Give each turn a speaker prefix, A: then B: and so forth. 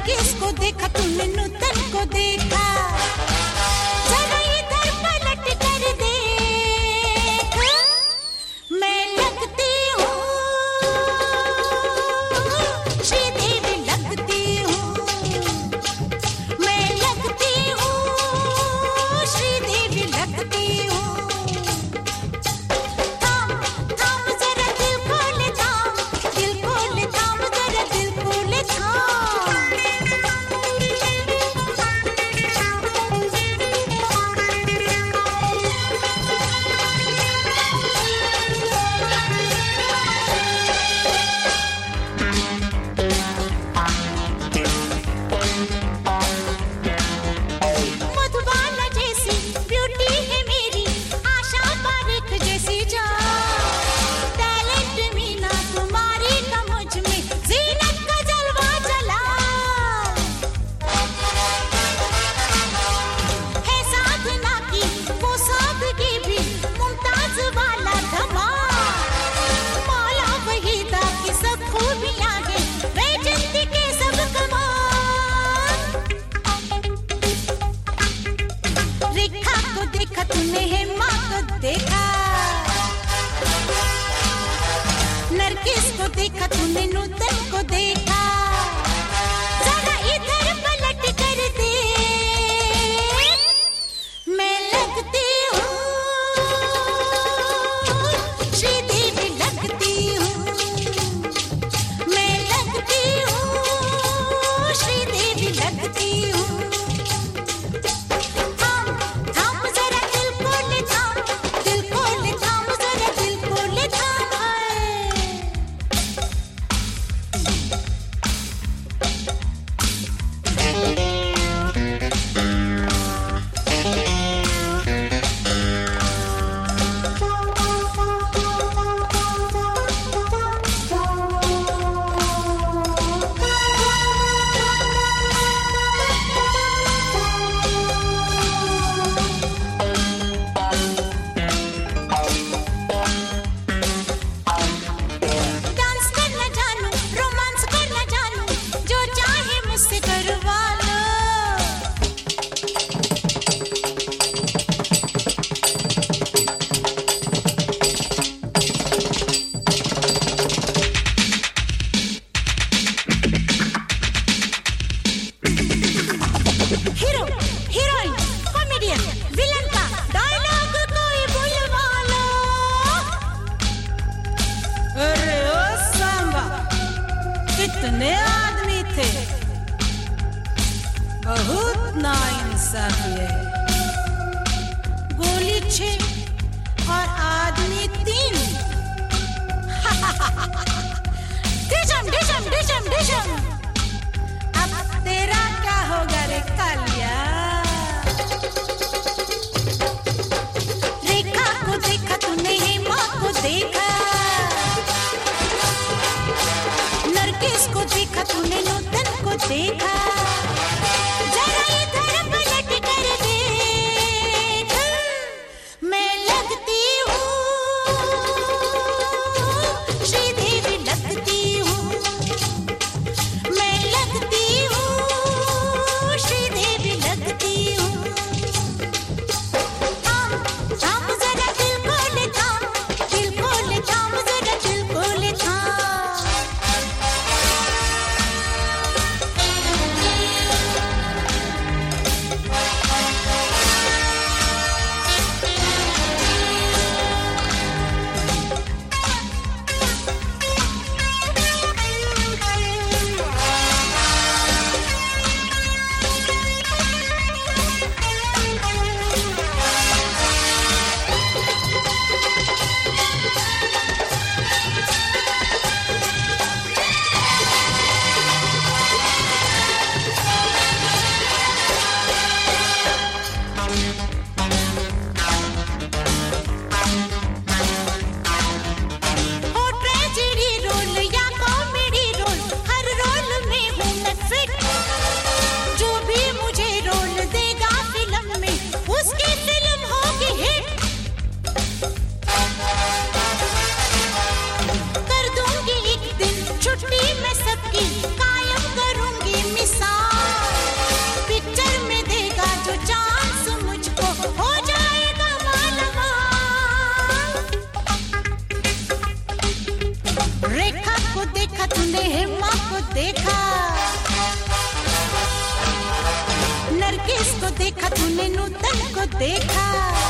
A: नरगिस को देखा तूने नूतन को देखा, जरा इधर पलट कर देख, मैं लगती हूँ श्रीदेवी लगती हूँ, मैं लगती हूँ श्रीदेवी लगती हूँ। थाम थाम जरा दिल को ले थाम, दिल को ले थाम जरा दिल को ले मधुबाला जैसी ब्यूटी है मेरी, आशा पारेख जैसी जान, टैलेंट मीना तुम्हारी का मुझ में, जीनत का जलवा जला है, साधना की वो सादगी भी मुमताज वाला धमाल, मौला वहीदा की सब खूबियां हैं, वैजंती के सब कमाल। रेखा को देखा तूने, हेमा को देखा, नरगिस को देखा तूने, नूतन को देखा, जरा इधर पलट कर देख, मैं लगती हूँ श्रीदेवी लगती हूँ, मैं लगती हूँ श्रीदेवी लगती हूँ। थाम थाम जरा दिल को ले थाम, दिल को ले थाम जरा दिल को ले थाम है। डांस करना जानू, रोमांस करना जानू, जो चाहे मुझसे करवा लो, हीरो हीरोइन कॉमेडियन विलन का डायलॉग कोई बुलवा लो। अरे ओ सांबा, कितने आदमी थे, बहुत नाइंसाफी है, गोली 6 और आदमी 3। डिशम डिशम डिशम डिशम, अब तेरा क्या होगा रे कालिया। रेखा को देखा तूने, हेमा को देखा, नरगिस को देखा तूने, नूतन को देखा, जरा इधर पलट कर देख, मैं लगती हूँ श्रीदेवी लगती हूँ, मैं लगती हूँ श्रीदेवी लगती हूँ। थाम थाम जरा दिल को ले थाम, दिल को ले थाम जरा दिल को ले थाम। देखा